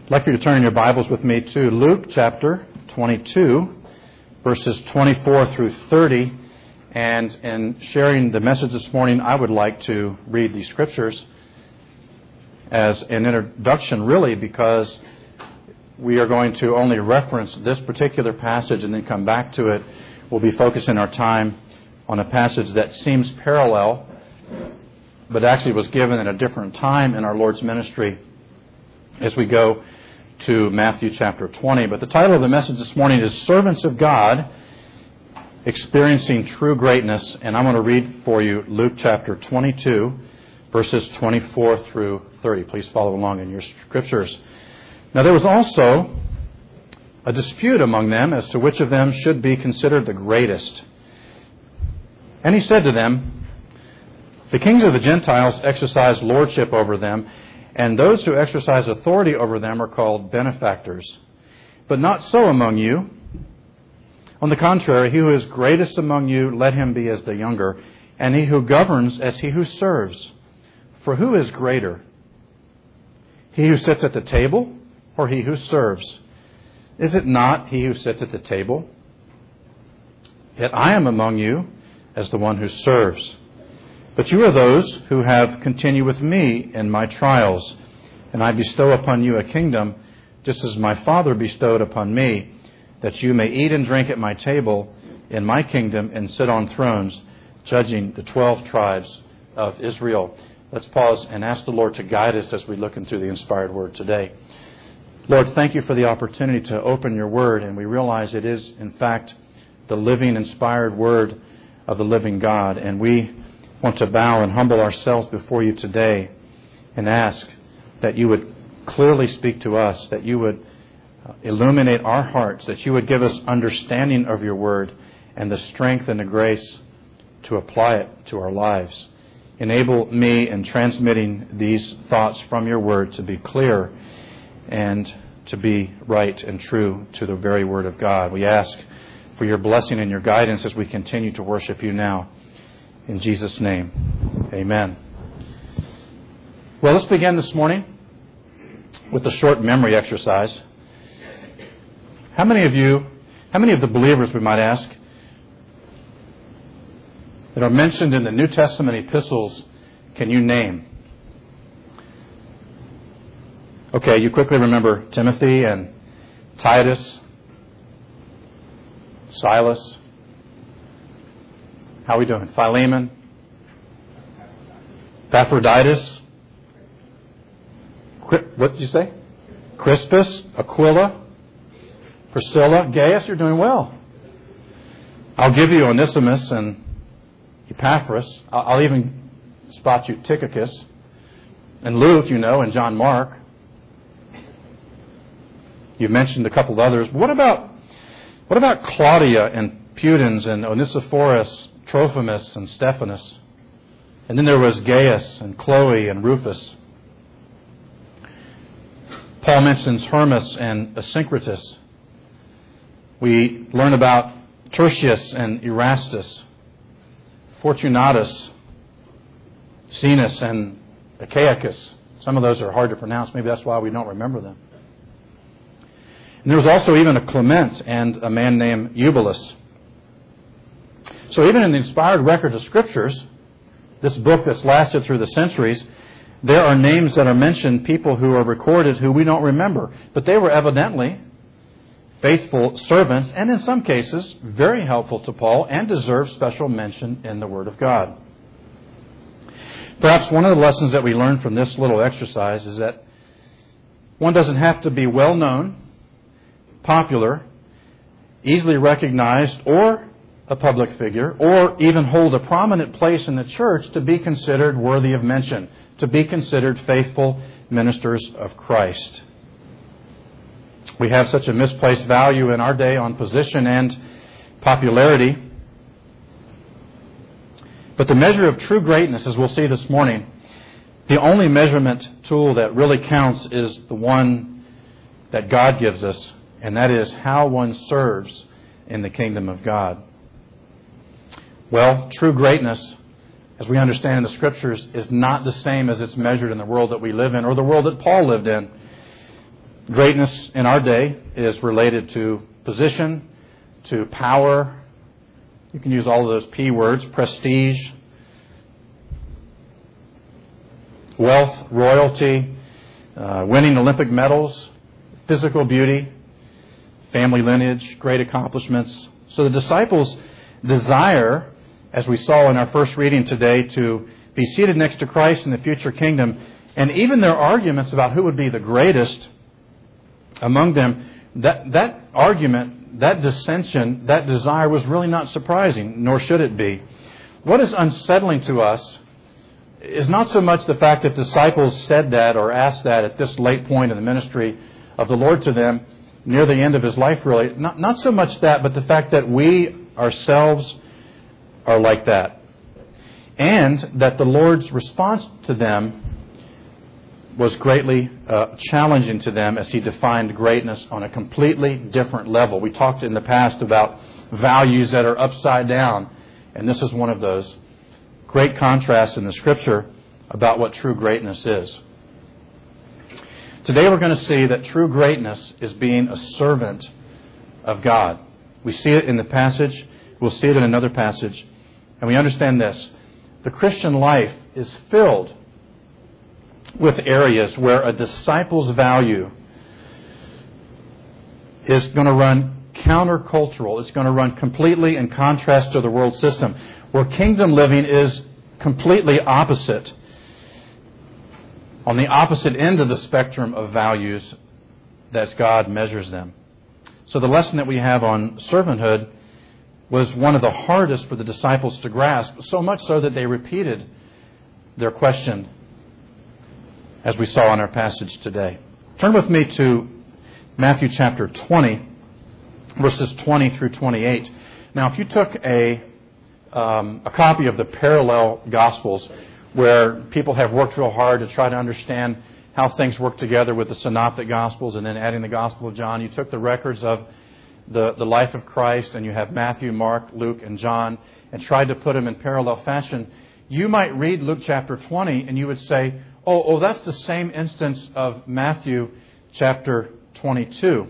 I'd like you to turn your Bibles with me to Luke chapter 22, verses 24 through 30. And in sharing the message this morning, I would like to read these scriptures as an introduction, really, because we are going to only reference this particular passage and then come back to it. We'll be focusing our time on a passage that seems parallel, but actually was given at a different time in our Lord's ministry as we go to Matthew chapter 20. But the title of the message this morning is Servants of God, Experiencing True Greatness. And I'm going to read for you Luke chapter 22, verses 24 through 30. Please follow along in your scriptures. Now there was also a dispute among them as to which of them should be considered the greatest. And he said to them, "The kings of the Gentiles exercise lordship over them, and those who exercise authority over them are called benefactors. But not so among you. On the contrary, he who is greatest among you, let him be as the younger, and he who governs as he who serves. For who is greater, he who sits at the table or he who serves? Is it not he who sits at the table? Yet I am among you as the one who serves. But you are those who have continued with me in my trials, and I bestow upon you a kingdom, just as my Father bestowed upon me, that you may eat and drink at my table in my kingdom and sit on thrones, judging the 12 tribes of Israel." Let's pause and ask the Lord to guide us as we look into the inspired word today. Lord, thank you for the opportunity to open your word, and we realize it is, in fact, the living, inspired word of the living God, and we want to bow and humble ourselves before you today and ask that you would clearly speak to us, that you would illuminate our hearts, that you would give us understanding of your word and the strength and the grace to apply it to our lives. Enable me in transmitting these thoughts from your word to be clear and to be right and true to the very word of God. We ask for your blessing and your guidance as we continue to worship you now. In Jesus' name, amen. Well, let's begin this morning with a short memory exercise. How many of the believers, we might ask, that are mentioned in the New Testament epistles can you name? Okay, you quickly remember Timothy and Titus, Silas. How are we doing? Philemon, Epaphroditus. What did you say? Crispus, Aquila, Priscilla, Gaius. You're doing well. I'll give you Onesimus and Epaphras. I'll even spot you Tychicus. And Luke, and John Mark. You mentioned a couple of others. What about Claudia and Pudens and Onesiphorus, Trophimus and Stephanus? And then there was Gaius and Chloe and Rufus. Paul mentions Hermas and Asyncritus. We learn about Tertius and Erastus, Fortunatus, Zenas and Achaicus. Some of those are hard to pronounce. Maybe that's why we don't remember them. And there was also even a Clement and a man named Eubulus. So even in the inspired record of Scriptures, this book that's lasted through the centuries, there are names that are mentioned, people who are recorded who we don't remember. But they were evidently faithful servants, and in some cases, very helpful to Paul and deserve special mention in the Word of God. Perhaps one of the lessons that we learn from this little exercise is that one doesn't have to be well-known, popular, easily recognized, or a public figure, or even hold a prominent place in the church to be considered worthy of mention, to be considered faithful ministers of Christ. We have such a misplaced value in our day on position and popularity. But the measure of true greatness, as we'll see this morning, the only measurement tool that really counts is the one that God gives us, and that is how one serves in the kingdom of God. Well, true greatness, as we understand in the Scriptures, is not the same as it's measured in the world that we live in or the world that Paul lived in. Greatness in our day is related to position, to power. You can use all of those P words, prestige, wealth, royalty, winning Olympic medals, physical beauty, family lineage, great accomplishments. So the disciples desire, as we saw in our first reading today, to be seated next to Christ in the future kingdom. And even their arguments about who would be the greatest among them, that argument, that dissension, that desire was really not surprising, nor should it be. What is unsettling to us is not so much the fact that disciples said that or asked that at this late point in the ministry of the Lord to them, near the end of His life really. Not so much that, but the fact that we ourselves are like that. And that the Lord's response to them was greatly challenging to them as He defined greatness on a completely different level. We talked in the past about values that are upside down, and this is one of those. Great contrast in the Scripture about what true greatness is. Today we're going to see that true greatness is being a servant of God. We see it in the passage. We'll see it in another passage. And we understand this. The Christian life is filled with areas where a disciple's value is going to run countercultural. It's going to run completely in contrast to the world system, where kingdom living is completely opposite, on the opposite end of the spectrum of values as God measures them. So the lesson that we have on servanthood was one of the hardest for the disciples to grasp, so much so that they repeated their question, as we saw in our passage today. Turn with me to Matthew chapter 20, verses 20 through 28. Now, if you took a copy of the parallel Gospels, where people have worked real hard to try to understand how things work together with the Synoptic Gospels and then adding the Gospel of John, you took the records of the life of Christ, and you have Matthew, Mark, Luke, and John, and tried to put them in parallel fashion, you might read Luke chapter 20 and you would say, oh, that's the same instance of Matthew chapter 22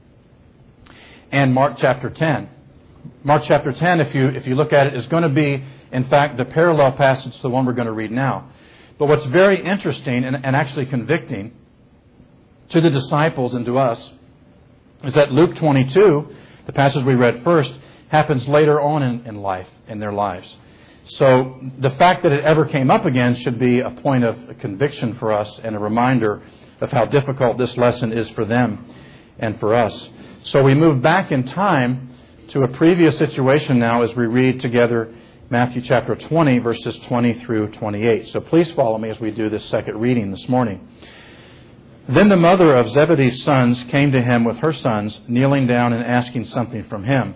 and Mark chapter 10. Mark chapter 10, if you look at it, is going to be, in fact, the parallel passage to the one we're going to read now. But what's very interesting and actually convicting to the disciples and to us is that Luke 22, the passage we read first, happens later on in life, in their lives. So the fact that it ever came up again should be a point of conviction for us and a reminder of how difficult this lesson is for them and for us. So we move back in time to a previous situation now as we read together Matthew chapter 20, verses 20 through 28. So please follow me as we do this second reading this morning. Then the mother of Zebedee's sons came to him with her sons, kneeling down and asking something from him.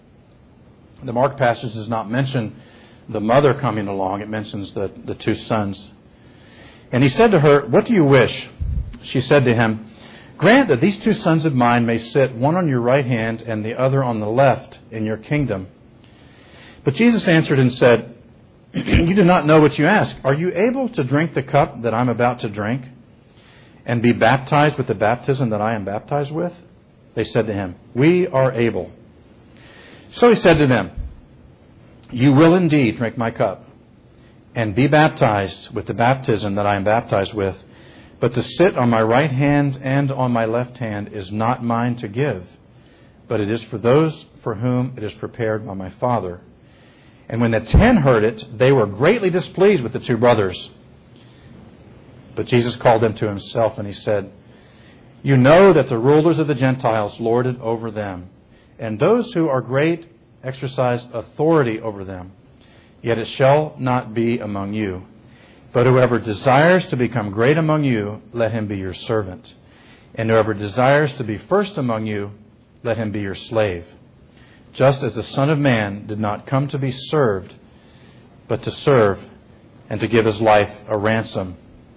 The Mark passage does not mention the mother coming along. It mentions the two sons. And he said to her, "What do you wish?" She said to him, "Grant that these two sons of mine may sit, one on your right hand and the other on the left, in your kingdom." But Jesus answered and said, "You do not know what you ask. Are you able to drink the cup that I'm about to drink, and be baptized with the baptism that I am baptized with?" They said to him, "We are able." So he said to them, "You will indeed drink my cup, and be baptized with the baptism that I am baptized with. But to sit on my right hand and on my left hand is not mine to give, but it is for those for whom it is prepared by my Father." And when the 10 heard it, they were greatly displeased with the two brothers. But Jesus called them to himself, and he said, "You know that the rulers of the Gentiles lord it over them, and those who are great exercise authority over them. Yet it shall not be among you. But whoever desires to become great among you, let him be your servant. And whoever desires to be first among you, let him be your slave. Just as the Son of Man did not come to be served, but to serve and to give his life a ransom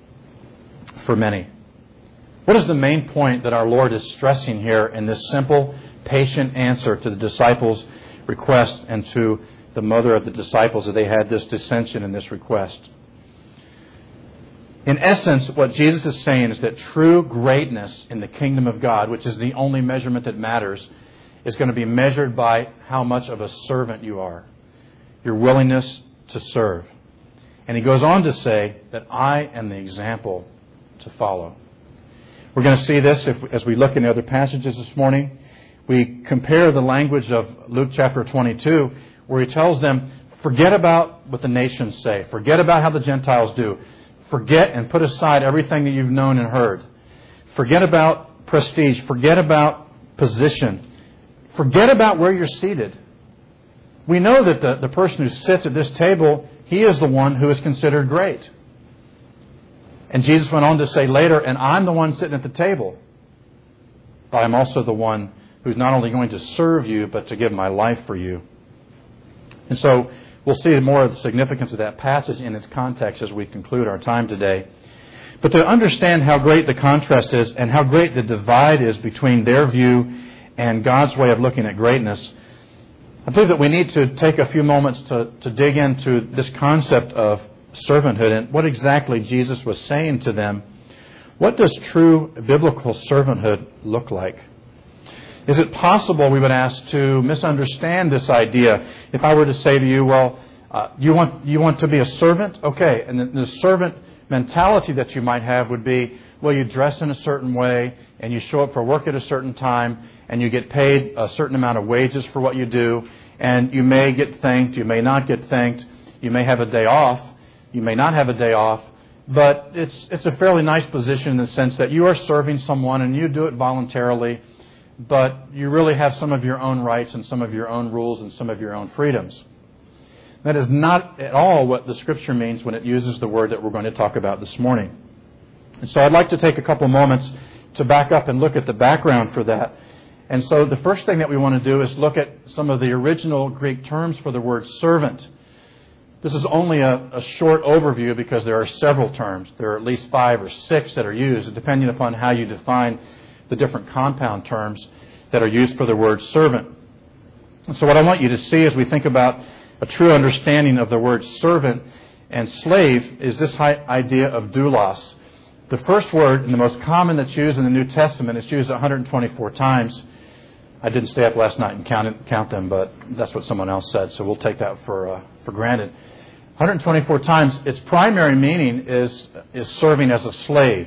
for many." What is the main point that our Lord is stressing here in this simple, patient answer to the disciples' request and to the mother of the disciples that they had this dissension in this request? In essence, what Jesus is saying is that true greatness in the kingdom of God, which is the only measurement that matters, is going to be measured by how much of a servant you are, your willingness to serve. And he goes on to say that I am the example to follow. We're going to see this as we look in the other passages this morning. We compare the language of Luke chapter 22, where he tells them, forget about what the nations say. Forget about how the Gentiles do. Forget and put aside everything that you've known and heard. Forget about prestige. Forget about position. Forget about where you're seated. We know that the person who sits at this table, he is the one who is considered great. And Jesus went on to say later, and I'm the one sitting at the table. But I'm also the one who's not only going to serve you, but to give my life for you. And so we'll see more of the significance of that passage in its context as we conclude our time today. But to understand how great the contrast is and how great the divide is between their view and God's way of looking at greatness, I believe that we need to take a few moments to dig into this concept of servanthood and what exactly Jesus was saying to them. What does true biblical servanthood look like? Is it possible, we would ask, to misunderstand this idea? If I were to say to you, well, you want to be a servant? Okay, and the servant mentality that you might have would be, well, you dress in a certain way and you show up for work at a certain time and you get paid a certain amount of wages for what you do, and you may get thanked, you may not get thanked, you may have a day off, you may not have a day off, but it's a fairly nice position in the sense that you are serving someone and you do it voluntarily, but you really have some of your own rights and some of your own rules and some of your own freedoms. That is not at all what the Scripture means when it uses the word that we're going to talk about this morning. And so I'd like to take a couple moments to back up and look at the background for that. And so the first thing that we want to do is look at some of the original Greek terms for the word servant. This is only a short overview because there are several terms. There are at least 5 or 6 that are used, depending upon how you define the different compound terms that are used for the word servant. And so what I want you to see as we think about a true understanding of the word servant and slave is this idea of doulos. The first word, and the most common that's used in the New Testament, is used 124 times. I didn't stay up last night and count them, but that's what someone else said, so we'll take that for granted. 124 times, its primary meaning is serving as a slave.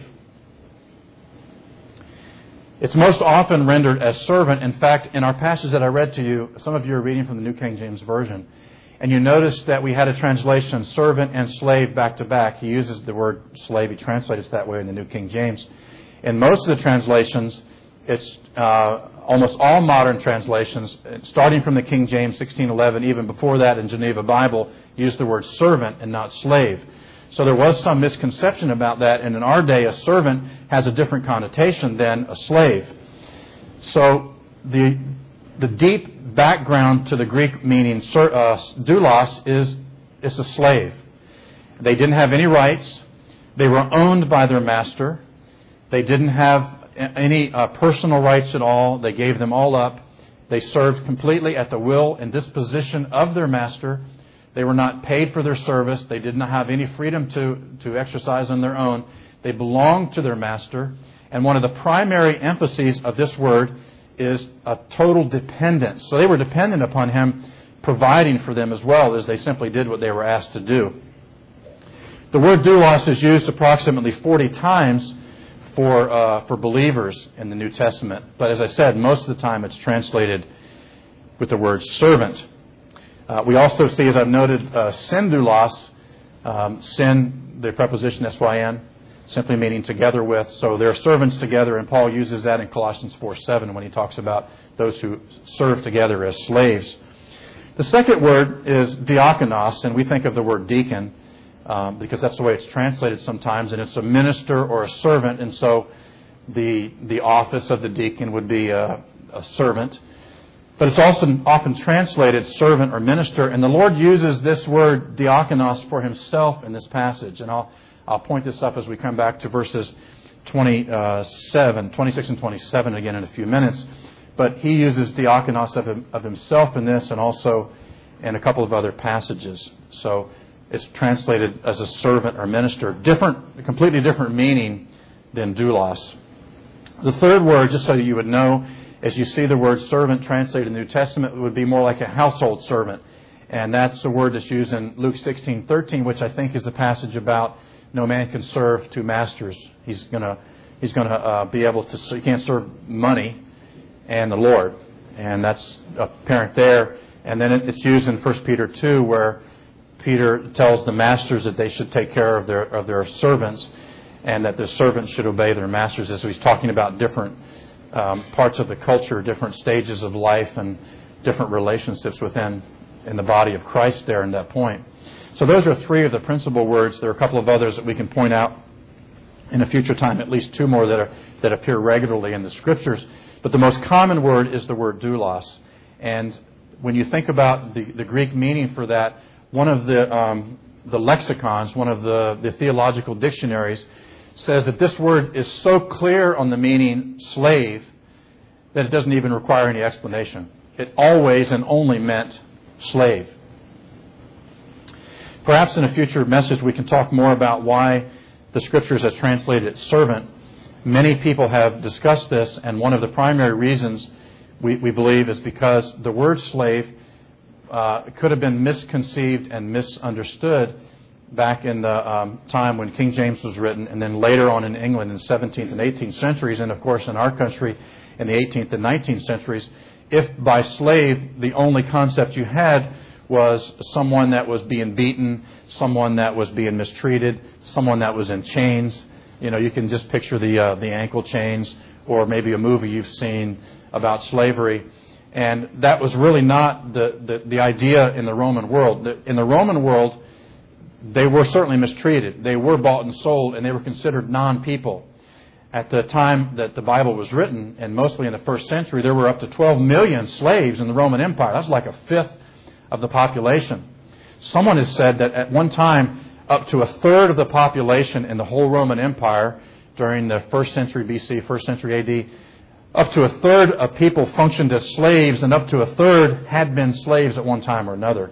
It's most often rendered as servant. In fact, in our passage that I read to you, some of you are reading from the New King James Version, and you notice that we had a translation, servant and slave, back to back. He uses the word slave. He translates it that way in the New King James. In most of the translations, it's almost all modern translations, starting from the King James 1611, even before that in Geneva Bible, use the word servant and not slave. So there was some misconception about that, and in our day, a servant has a different connotation than a slave. So the deep background to the Greek meaning doulos is a slave. They didn't have any rights. They were owned by their master. They didn't have any personal rights at all. They gave them all up. They served completely at the will and disposition of their master. They were not paid for their service. They did not have any freedom to exercise on their own. They belonged to their master. And one of the primary emphases of this word is a total dependence. So they were dependent upon him providing for them as well as they simply did what they were asked to do. The word doulos is used approximately 40 times for believers in the New Testament. But as I said, most of the time it's translated with the word servant. We also see, as I've noted, syndoulos, syn, the preposition syn, simply meaning together with. So they're servants together, and Paul uses that in Colossians 4:7 when he talks about those who serve together as slaves. The second word is diakonos, and we think of the word deacon because that's the way it's translated sometimes, and it's a minister or a servant, and so the office of the deacon would be a servant. But it's also often translated servant or minister, and the Lord uses this word diakonos for himself in this passage. And I'll point this up as we come back to verses 26 and 27 again in a few minutes. But he uses diakonos of himself in this and also in a couple of other passages. So it's translated as a servant or minister. Completely different meaning than doulos. The third word, just so you would know, as you see the word servant translated in the New Testament, it would be more like a household servant. And that's the word that's used in Luke 16:13, which I think is the passage about no man can serve two masters. He's going to be able to. He can't serve money and the Lord, and that's apparent there. And then it's used in 1 Peter 2, where Peter tells the masters that they should take care of their servants, and that the servants should obey their masters. As he's talking about different parts of the culture, different stages of life, and different relationships in the body of Christ there in that point. So those are three of the principal words. There are a couple of others that we can point out in a future time, at least two more that appear regularly in the Scriptures. But the most common word is the word doulos. And when you think about the Greek meaning for that, one of the lexicons, one of the theological dictionaries, says that this word is so clear on the meaning slave that it doesn't even require any explanation. It always and only meant slave. Perhaps in a future message we can talk more about why the Scriptures have translated it servant. Many people have discussed this, and one of the primary reasons we believe is because the word slave could have been misconceived and misunderstood back in the time when King James was written, and then later on in England in the 17th and 18th centuries, and of course in our country in the 18th and 19th centuries. If by slave the only concept you had was someone that was being beaten, someone that was being mistreated, someone that was in chains, you can just picture the ankle chains, or maybe a movie you've seen about slavery. And that was really not the idea in the Roman world. In the Roman world, they were certainly mistreated. They were bought and sold, and they were considered non-people. At the time that the Bible was written, and mostly in the first century, there were up to 12 million slaves in the Roman Empire. That's like a fifth of the population. Someone has said that at one time, up to a third of the population in the whole Roman Empire during the 1st century BC, 1st century AD, up to a third of people functioned as slaves, and up to a third had been slaves at one time or another.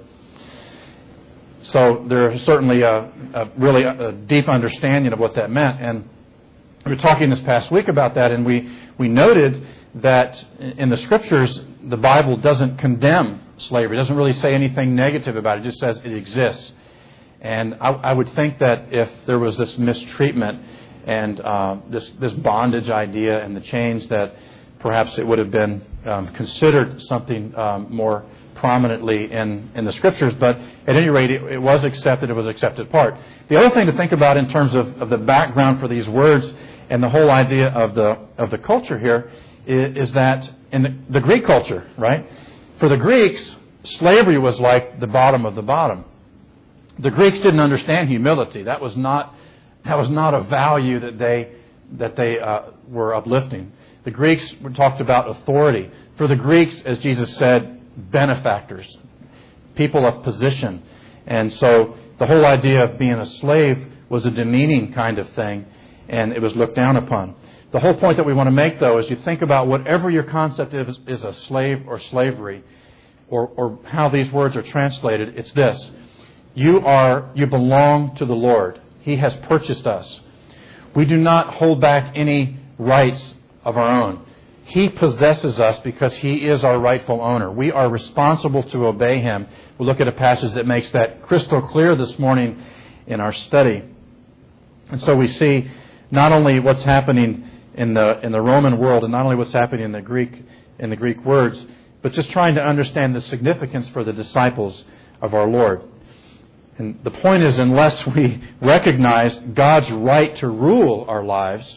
So there is certainly a deep understanding of what that meant. And we were talking this past week about that, and we noted that in the Scriptures, the Bible doesn't condemn slavery. It doesn't really say anything negative about it. It just says it exists. And I would think that if there was this mistreatment and this bondage idea and the chains, that perhaps it would have been considered something more prominently in the Scriptures. But at any rate, it was accepted. It was an accepted part. The other thing to think about in terms of the background for these words and the whole idea of the culture here is that in the Greek culture, right? For the Greeks, slavery was like the bottom of the bottom. The Greeks didn't understand humility. That was not a value that they were uplifting. The Greeks talked about authority. For the Greeks, as Jesus said, benefactors, people of position. And so the whole idea of being a slave was a demeaning kind of thing, and it was looked down upon. The whole point that we want to make, though, is you think about whatever your concept is a slave or slavery, or how these words are translated, it's this. You belong to the Lord. He has purchased us. We do not hold back any rights of our own. He possesses us because He is our rightful owner. We are responsible to obey Him. We'll look at a passage that makes that crystal clear this morning in our study. And so we see not only what's happening in the Roman world, and not only what's happening in the Greek words, but just trying to understand the significance for the disciples of our Lord. And the point is, unless we recognize God's right to rule our lives,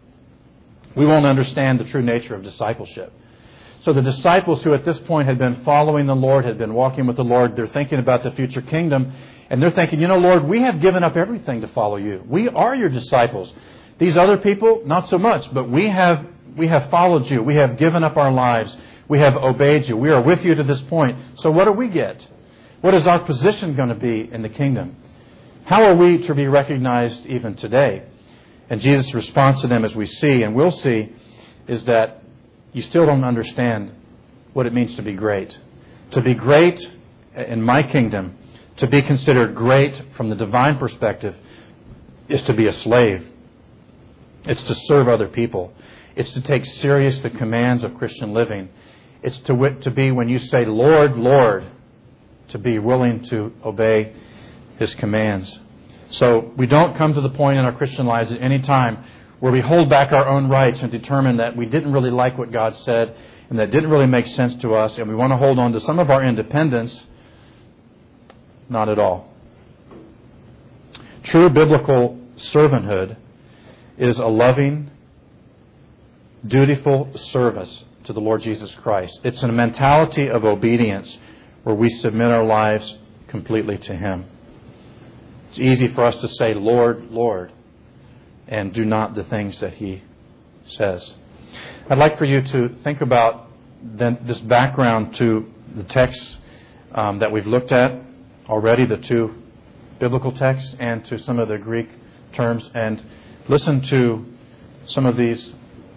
we won't understand the true nature of discipleship. So the disciples who at this point had been following the Lord, had been walking with the Lord, they're thinking about the future kingdom, and they're thinking, Lord, we have given up everything to follow You. We are Your disciples. These other people, not so much, but we have followed You. We have given up our lives. We have obeyed You. We are with You to this point. So what do we get? What is our position going to be in the kingdom? How are we to be recognized even today? And Jesus' response to them, as we see and will see, is that you still don't understand what it means to be great. To be great in My kingdom To be considered great from the divine perspective is to be a slave. It's to serve other people. It's to take serious the commands of Christian living. It's to be, when you say, Lord, Lord, to be willing to obey His commands. So we don't come to the point in our Christian lives at any time where we hold back our own rights and determine that we didn't really like what God said and that didn't really make sense to us, and we want to hold on to some of our independence. Not at all. True biblical servanthood is a loving, dutiful service to the Lord Jesus Christ. It's a mentality of obedience where we submit our lives completely to Him. It's easy for us to say, Lord, Lord, and do not the things that He says. I'd like for you to think about this background to the texts that we've looked at already, the two biblical texts, and to some of the Greek terms, and listen to some of these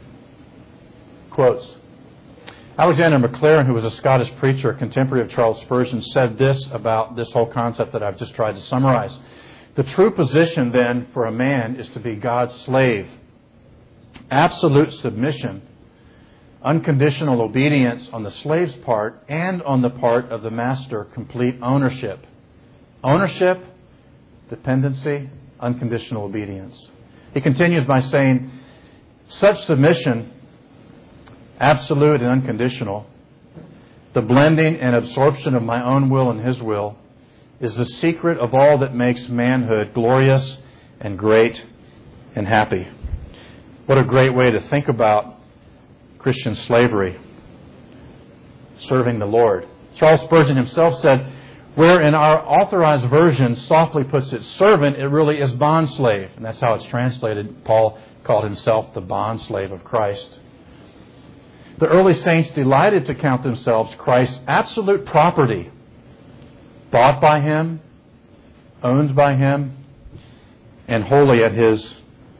quotes. Alexander Maclaren, who was a Scottish preacher, a contemporary of Charles Spurgeon, said this about this whole concept that I've just tried to summarize. The true position, then, for a man is to be God's slave. Absolute submission, unconditional obedience on the slave's part and on the part of the master, complete ownership. Ownership, dependency, unconditional obedience. He continues by saying, such submission, absolute and unconditional, the blending and absorption of my own will and His will, is the secret of all that makes manhood glorious and great and happy. What a great way to think about Christian slavery, serving the Lord. Charles Spurgeon himself said, where in our authorized version softly puts it servant, it really is bondslave. And that's how it's translated. Paul called himself the bondslave of Christ. The early saints delighted to count themselves Christ's absolute property, bought by Him, owned by Him, and wholly at His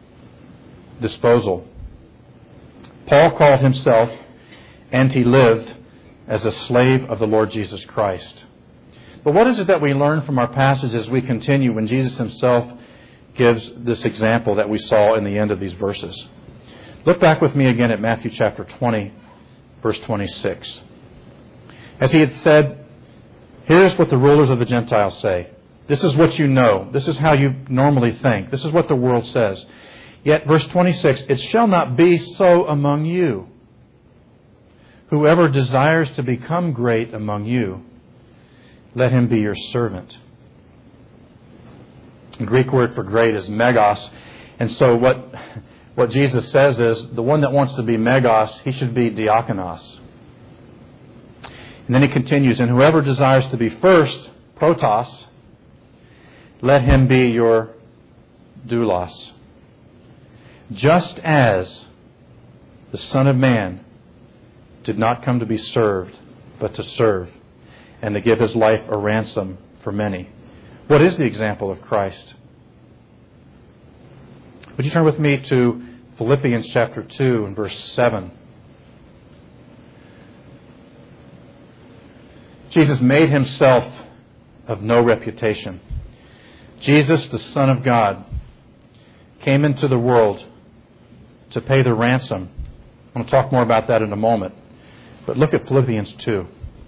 disposal. Paul called himself, and he lived as a slave of the Lord Jesus Christ. But what is it that we learn from our passage as we continue when Jesus Himself gives this example that we saw in the end of these verses? Look back with me again at Matthew chapter 20, verse 26. As He had said, here's what the rulers of the Gentiles say. This is what you know. This is how you normally think. This is what the world says. Yet, verse 26, it shall not be so among you. Whoever desires to become great among you, let him be your servant. The Greek word for great is megos. And so what Jesus says is, the one that wants to be megos, he should be diakonos. And then he continues, and whoever desires to be first, protos, let him be your doulos. Just as the Son of Man did not come to be served, but to serve, and to give His life a ransom for many. What is the example of Christ? Would you turn with me to Philippians chapter 2 and verse 7. Jesus made Himself of no reputation. Jesus, the Son of God, came into the world to pay the ransom. I'm going to talk more about that in a moment. But look at Philippians 2.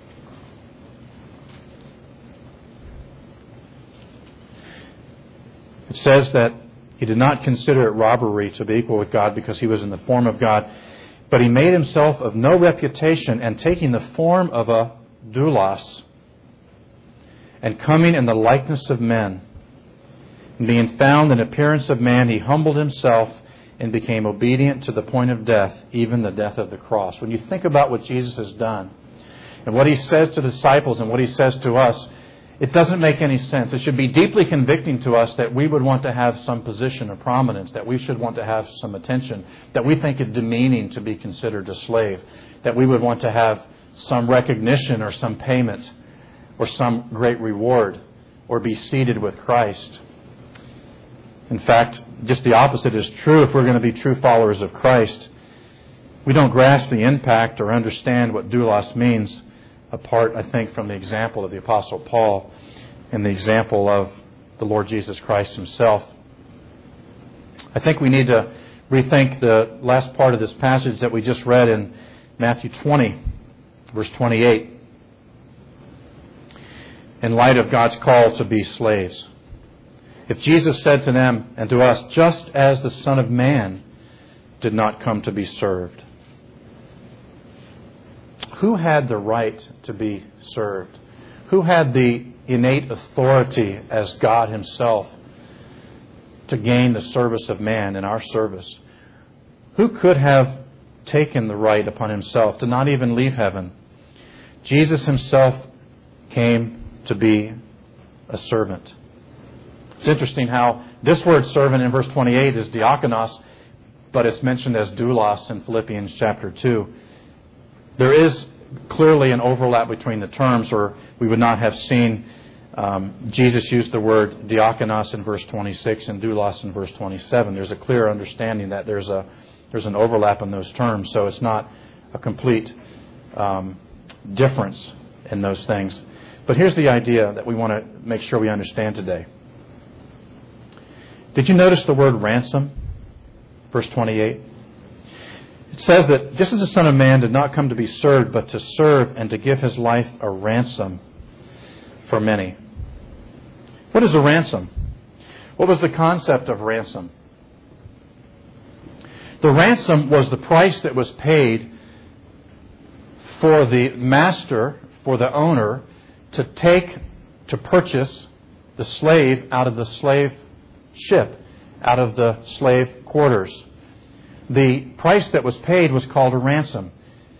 It says that He did not consider it robbery to be equal with God because He was in the form of God, but He made Himself of no reputation, and taking the form of a doulos, and coming in the likeness of men, and being found in appearance of man, He humbled Himself and became obedient to the point of death, even the death of the cross. When you think about what Jesus has done, and what He says to the disciples and what He says to us, it doesn't make any sense. It should be deeply convicting to us that we would want to have some position or prominence, that we should want to have some attention, that we think it demeaning to be considered a slave, that we would want to have some recognition or some payment or some great reward or be seated with Christ. In fact, just the opposite is true if we're going to be true followers of Christ. We don't grasp the impact or understand what doulos means, apart, I think, from the example of the Apostle Paul. in the example of the Lord Jesus Christ Himself. I think we need to rethink the last part of this passage that we just read in Matthew 20, verse 28, in light of God's call to be slaves. If Jesus said to them and to us, "Just as the Son of Man did not come to be served," who had the right to be served? Who had the innate authority as God Himself to gain the service of man in our service? Who could have taken the right upon Himself to not even leave heaven? Jesus Himself came to be a servant. It's interesting how this word servant in verse 28 is diakonos, but it's mentioned as doulos in Philippians chapter 2. There is clearly an overlap between the terms, or we would not have seen Jesus use the word diakonos in verse 26 and doulos in verse 27. There's a clear understanding that there's an overlap in those terms, so it's not a complete difference in those things. But here's the idea that we want to make sure we understand today. Did you notice the word ransom? Verse 28. It says that just as the Son of Man did not come to be served, but to serve and to give His life a ransom for many. What is a ransom? What was the concept of ransom? The ransom was the price that was paid for the master, for the owner, to purchase the slave out of the slave ship, out of the slave quarters. The price that was paid was called a ransom.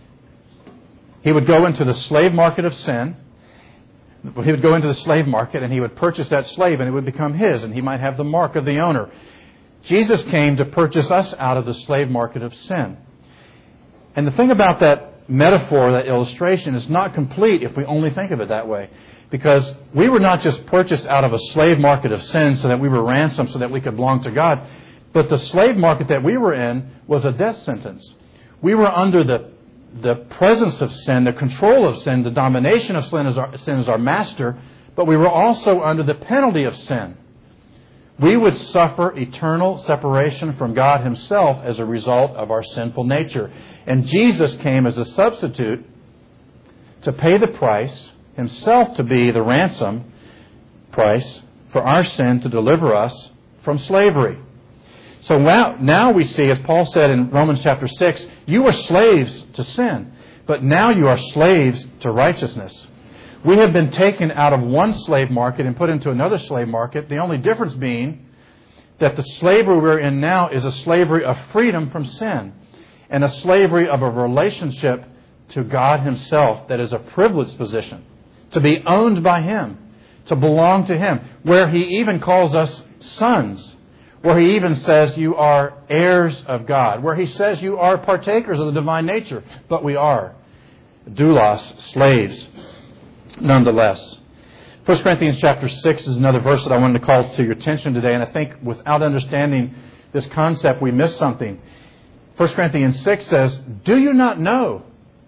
He would go into the slave market of sin. He would go into the slave market and he would purchase that slave and it would become his, and he might have the mark of the owner. Jesus came to purchase us out of the slave market of sin. And the thing about that metaphor, that illustration, is not complete if we only think of it that way. Because we were not just purchased out of a slave market of sin so that we were ransomed so that we could belong to God, but the slave market that we were in was a death sentence. We were under the presence of sin, the control of sin, the domination of sin as our master, but we were also under the penalty of sin. We would suffer eternal separation from God Himself as a result of our sinful nature. And Jesus came as a substitute to pay the price, Himself to be the ransom price for our sin, to deliver us from slavery. So now we see, as Paul said in Romans chapter 6, you were slaves to sin, but now you are slaves to righteousness. We have been taken out of one slave market and put into another slave market, the only difference being that the slavery we're in now is a slavery of freedom from sin and a slavery of a relationship to God Himself that is a privileged position, to be owned by Him, to belong to Him, where He even calls us sons, where He even says you are heirs of God, where He says you are partakers of the divine nature, but we are doulos, slaves, nonetheless. 1 Corinthians chapter 6 is another verse that I wanted to call to your attention today, and I think without understanding this concept, we miss something. 1 Corinthians 6 says, Do you not know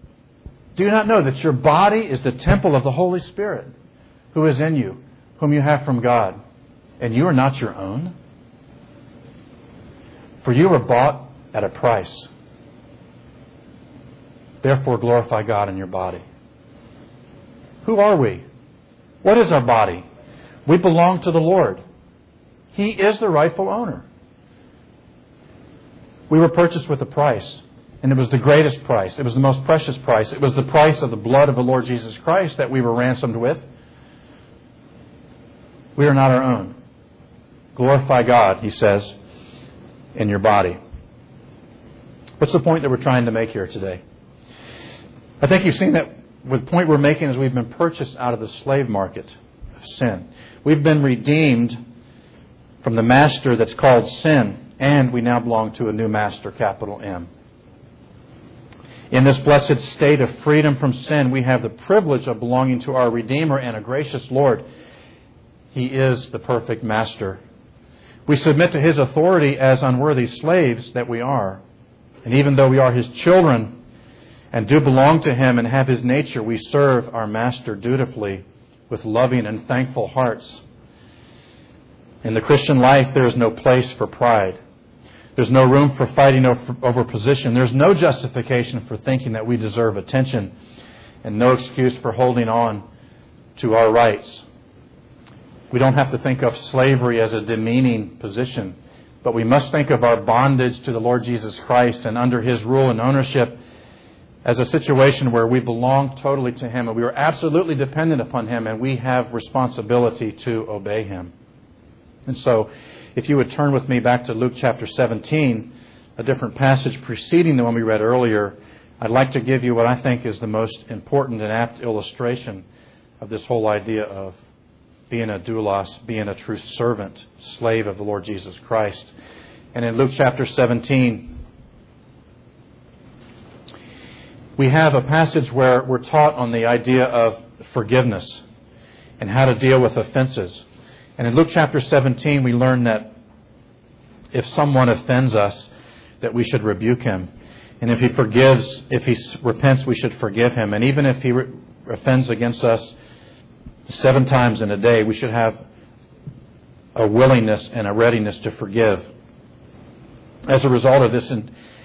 that your body is the temple of the Holy Spirit who is in you, whom you have from God, and you are not your own? For you were bought at a price. Therefore glorify God in your body. Who are we? What is our body? We belong to the Lord. He is the rightful owner. We were purchased with a price, and it was the greatest price. It was the most precious price. It was the price of the blood of the Lord Jesus Christ that we were ransomed with. We are not our own. Glorify God, he says, in your body. What's the point that we're trying to make here today? I think you've seen that the point we're making is we've been purchased out of the slave market of sin. We've been redeemed from the master that's called sin, and we now belong to a new master, capital M. In this blessed state of freedom from sin, we have the privilege of belonging to our Redeemer and a gracious Lord. He is the perfect master. We submit to His authority as unworthy slaves that we are. And even though we are His children and do belong to Him and have His nature, we serve our Master dutifully with loving and thankful hearts. In the Christian life, there is no place for pride. There's no room for fighting over position. There's no justification for thinking that we deserve attention, and no excuse for holding on to our rights. We don't have to think of slavery as a demeaning position, but we must think of our bondage to the Lord Jesus Christ and under His rule and ownership as a situation where we belong totally to Him and we are absolutely dependent upon Him, and we have responsibility to obey Him. And so, if you would turn with me back to Luke chapter 17, a different passage preceding the one we read earlier, I'd like to give you what I think is the most important and apt illustration of this whole idea of being a doulos, being a true servant, slave of the Lord Jesus Christ. And in Luke chapter 17, we have a passage where we're taught on the idea of forgiveness and how to deal with offenses. And in Luke chapter 17, we learn that if someone offends us, that we should rebuke him. And if he repents, we should forgive him. And even if he offends against us 7 times in a day, we should have a willingness and a readiness to forgive. As a result of this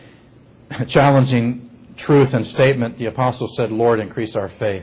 challenging truth and statement, the apostle said, "Lord, increase our faith."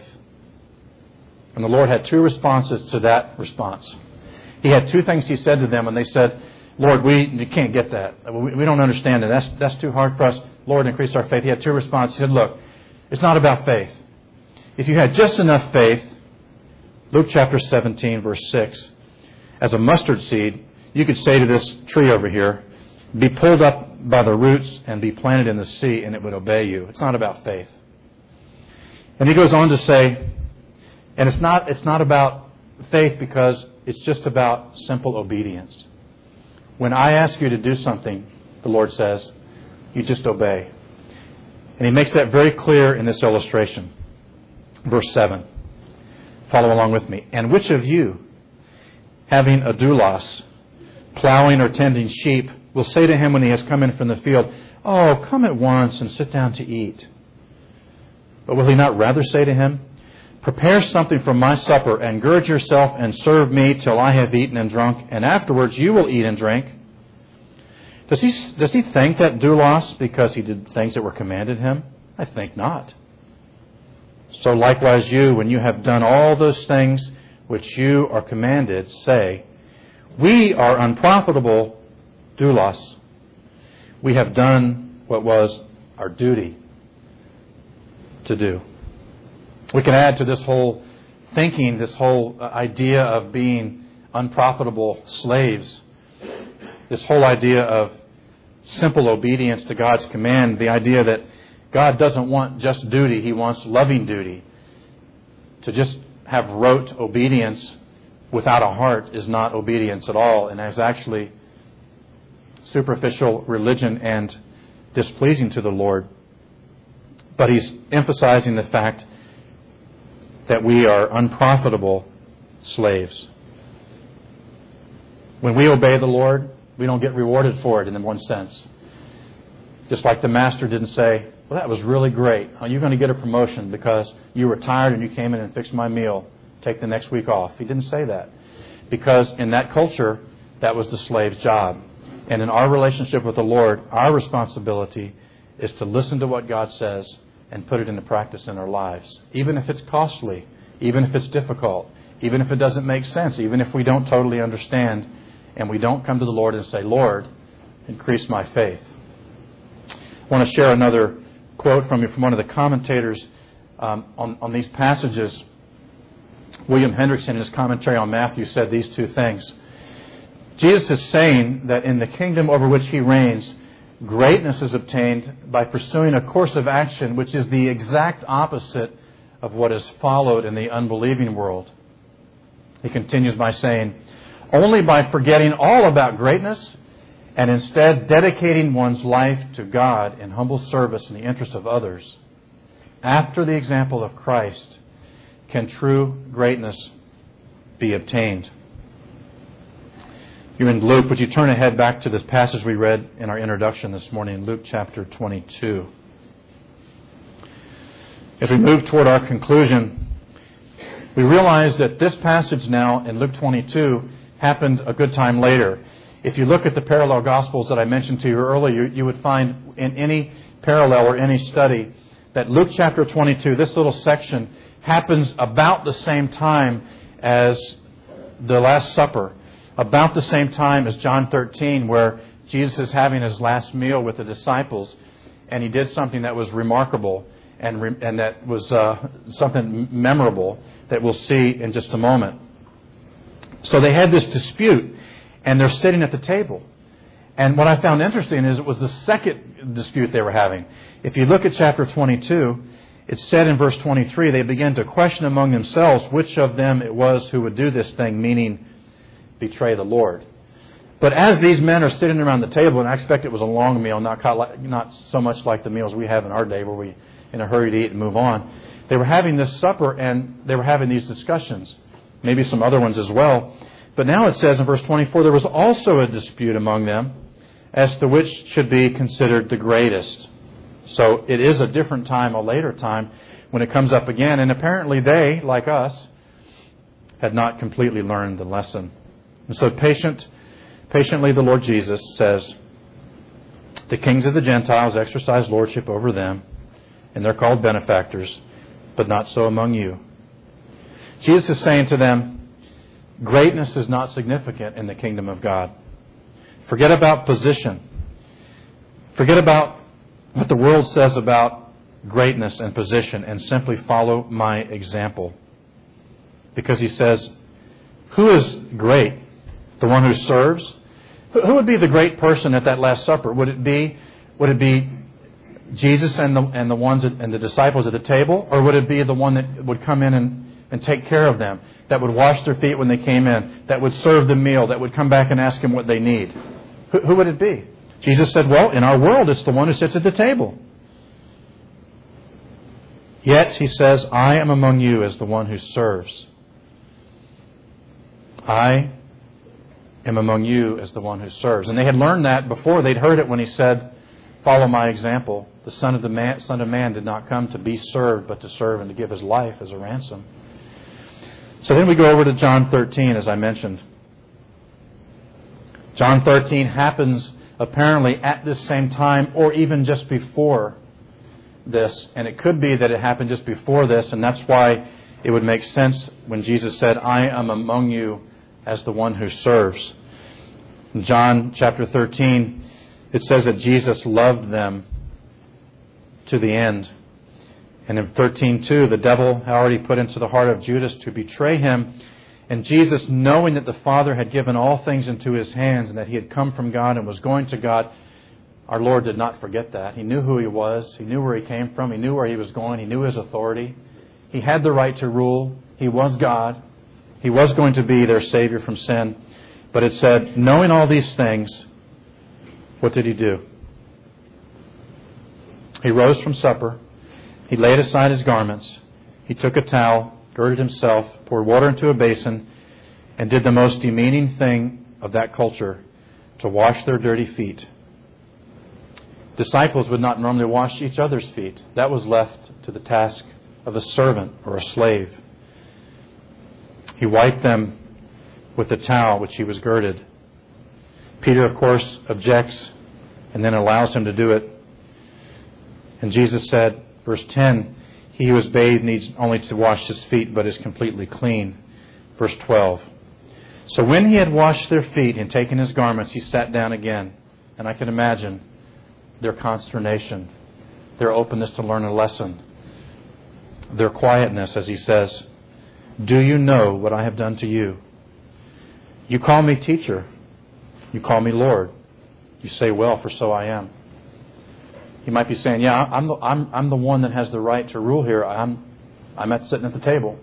And the Lord had 2 responses to that response. He had 2 things He said to them, and they said, "Lord, we can't get that. We don't understand it. That's too hard for us. Lord, increase our faith." He had 2 responses. He said, "Look, it's not about faith. If you had just enough faith," Luke chapter 17, verse 6, "as a mustard seed, you could say to this tree over here, be pulled up by the roots and be planted in the sea, and it would obey you." It's not about faith. And he goes on to say, and it's not about faith because it's just about simple obedience. When I ask you to do something, the Lord says, you just obey. And He makes that very clear in this illustration. Verse 7. Follow along with me. "And which of you, having a doulos, plowing or tending sheep, will say to him when he has come in from the field, 'Oh, come at once and sit down to eat'? But will he not rather say to him, 'Prepare something for my supper, and gird yourself and serve me till I have eaten and drunk, and afterwards you will eat and drink'? Does he thank that doulos because he did things that were commanded him? I think not. So likewise you, when you have done all those things which you are commanded, say, 'We are unprofitable doulos. We have done what was our duty to do.'" We can add to this whole thinking, this whole idea of being unprofitable slaves, this whole idea of simple obedience to God's command, the idea that God doesn't want just duty, He wants loving duty. To just have rote obedience without a heart is not obedience at all, and is actually superficial religion and displeasing to the Lord. But He's emphasizing the fact that we are unprofitable slaves. When we obey the Lord, we don't get rewarded for it in one sense. Just like the master didn't say, "Well, that was really great. Are you going to get a promotion because you were tired and you came in and fixed my meal? Take the next week off." He didn't say that. Because in that culture, that was the slave's job. And in our relationship with the Lord, our responsibility is to listen to what God says and put it into practice in our lives. Even if it's costly, even if it's difficult, even if it doesn't make sense, even if we don't totally understand, and we don't come to the Lord and say, "Lord, increase my faith." I want to share another quote from one of the commentators on these passages. William Hendrickson, in his commentary on Matthew, said these 2 things. Jesus is saying that in the kingdom over which He reigns, greatness is obtained by pursuing a course of action which is the exact opposite of what is followed in the unbelieving world. He continues by saying, "Only by forgetting all about greatness and instead dedicating one's life to God in humble service in the interest of others, after the example of Christ, can true greatness be obtained." You're in Luke. Would you turn ahead back to this passage we read in our introduction this morning, Luke chapter 22. As we move toward our conclusion, We realize that this passage now in Luke 22 happened a good time later. If you look at the parallel Gospels that I mentioned to you earlier, you would find in any parallel or any study that Luke chapter 22, this little section, happens about the same time as the Last Supper, about the same time as John 13, where Jesus is having his last meal with the disciples, and he did something that was remarkable and that was something memorable that we'll see in just a moment. So they had this dispute, and they're sitting at the table. And what I found interesting is it was the second dispute they were having. If you look at chapter 22, it said in verse 23, they began to question among themselves which of them it was who would do this thing, meaning betray the Lord. But as these men are sitting around the table, and I expect it was a long meal, not so much like the meals we have in our day where we in a hurry to eat and move on. They were having this supper and they were having these discussions. Maybe some other ones as well. But now it says in verse 24, there was also a dispute among them as to which should be considered the greatest. So it is a different time, a later time, when it comes up again. And apparently they, like us, had not completely learned the lesson. And so patiently the Lord Jesus says, the kings of the Gentiles exercise lordship over them, and they're called benefactors, but not so among you. Jesus is saying to them, greatness is not significant in the kingdom of God. Forget about position. Forget about what the world says about greatness and position, and simply follow my example. Because he says, who is great? The one who serves? Who would be the great person at that Last Supper? Would it be Jesus and the disciples at the table, or would it be the one that would come in and take care of them, that would wash their feet when they came in, that would serve the meal, that would come back and ask them what they need? Who would it be? Jesus said, well, in our world, it's the one who sits at the table. Yet, he says, I am among you as the one who serves. I am among you as the one who serves. And they had learned that before. They'd heard it when he said, follow my example. The Son of Man did not come to be served, but to serve and to give his life as a ransom. So then we go over to John 13, as I mentioned. John 13 happens apparently at this same time, or even just before this. And it could be that it happened just before this, and that's why it would make sense when Jesus said, I am among you as the one who serves. In John chapter 13, it says that Jesus loved them to the end. And in 13:2, the devil had already put into the heart of Judas to betray him. And Jesus, knowing that the Father had given all things into his hands and that he had come from God and was going to God, our Lord did not forget that. He knew who he was. He knew where he came from. He knew where he was going. He knew his authority. He had the right to rule. He was God. He was going to be their Savior from sin. But it said, knowing all these things, what did he do? He rose from supper. He laid aside his garments. He took a towel, girded himself, poured water into a basin, and did the most demeaning thing of that culture, to wash their dirty feet. Disciples would not normally wash each other's feet. That was left to the task of a servant or a slave. He wiped them with the towel which he was girded. Peter, of course, objects and then allows him to do it. And Jesus said, verse 10, he who is bathed needs only to wash his feet, but is completely clean. Verse 12. So when he had washed their feet and taken his garments, he sat down again. And I can imagine their consternation, their openness to learn a lesson, their quietness as he says, do you know what I have done to you? You call me teacher. You call me Lord. You say, well, for so I am. He might be saying, yeah, I'm the one that has the right to rule here. I'm sitting at the table.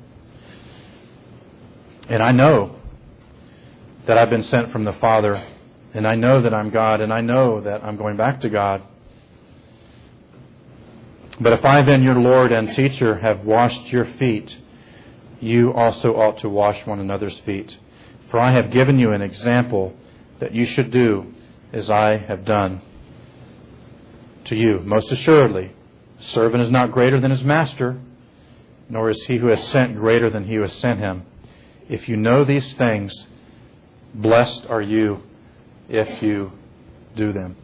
And I know that I've been sent from the Father. And I know that I'm God. And I know that I'm going back to God. But if I then, your Lord and teacher, have washed your feet, you also ought to wash one another's feet. For I have given you an example that you should do as I have done to you. Most assuredly, a servant is not greater than his master, nor is he who is sent greater than he who has sent him. If you know these things, blessed are you if you do them.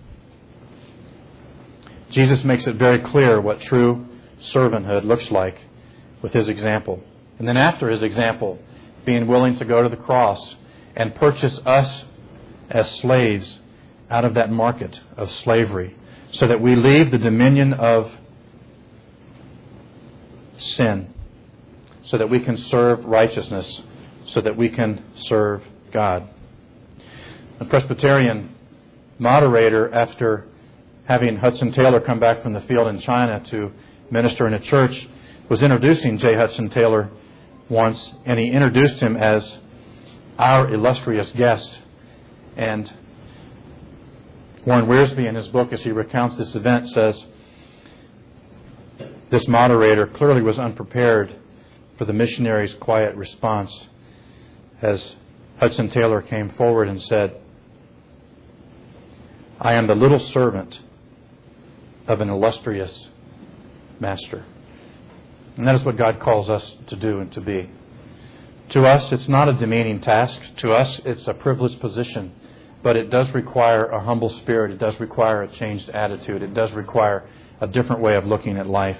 Jesus makes it very clear what true servanthood looks like with his example. And then after his example, being willing to go to the cross and purchase us as slaves out of that market of slavery, so that we leave the dominion of sin, so that we can serve righteousness, so that we can serve God. The Presbyterian moderator, after having Hudson Taylor come back from the field in China to minister in a church, was introducing J. Hudson Taylor once, and he introduced him as our illustrious guest. And Warren Wiersbe, in his book, as he recounts this event, says this moderator clearly was unprepared for the missionary's quiet response as Hudson Taylor came forward and said, "I am the little servant of an illustrious master." And that is what God calls us to do and to be. To us, it's not a demeaning task. To us, it's a privileged position. But it does require a humble spirit. It does require a changed attitude. It does require a different way of looking at life.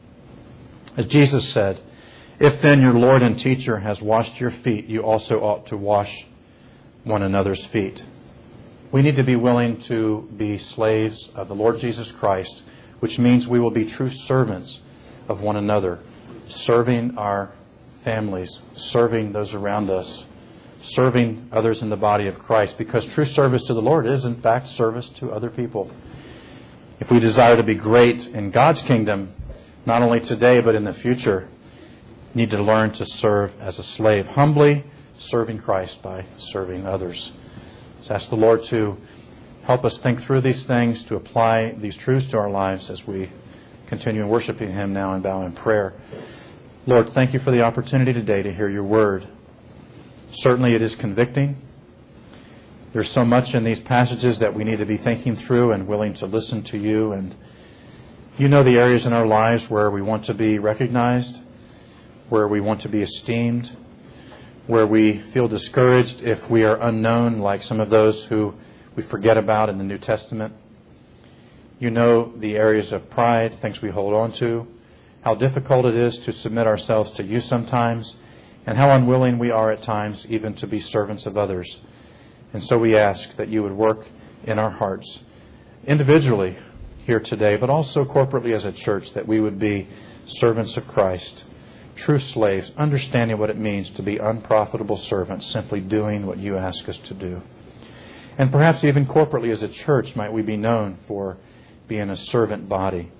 As Jesus said, "If then your Lord and teacher has washed your feet, you also ought to wash one another's feet." We need to be willing to be slaves of the Lord Jesus Christ, which means we will be true servants of one another, serving our families, serving those around us, serving others in the body of Christ, because true service to the Lord is, in fact, service to other people. If we desire to be great in God's kingdom, not only today but in the future, we need to learn to serve as a slave, humbly serving Christ by serving others. Let's ask the Lord to help us think through these things, to apply these truths to our lives as we continue worshiping Him now and bow in prayer. Lord, thank you for the opportunity today to hear your word. Certainly it is convicting. There's so much in these passages that we need to be thinking through and willing to listen to you. And you know the areas in our lives where we want to be recognized, where we want to be esteemed, where we feel discouraged if we are unknown, like some of those who we forget about in the New Testament. You know the areas of pride, things we hold on to, how difficult it is to submit ourselves to you sometimes, and how unwilling we are at times even to be servants of others. And so we ask that you would work in our hearts, individually here today, but also corporately as a church, that we would be servants of Christ, true slaves, understanding what it means to be unprofitable servants, simply doing what you ask us to do. And perhaps even corporately as a church, might we be known for being a servant body.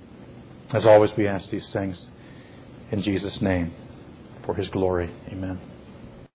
As always, we ask these things in Jesus' name, for His glory. Amen.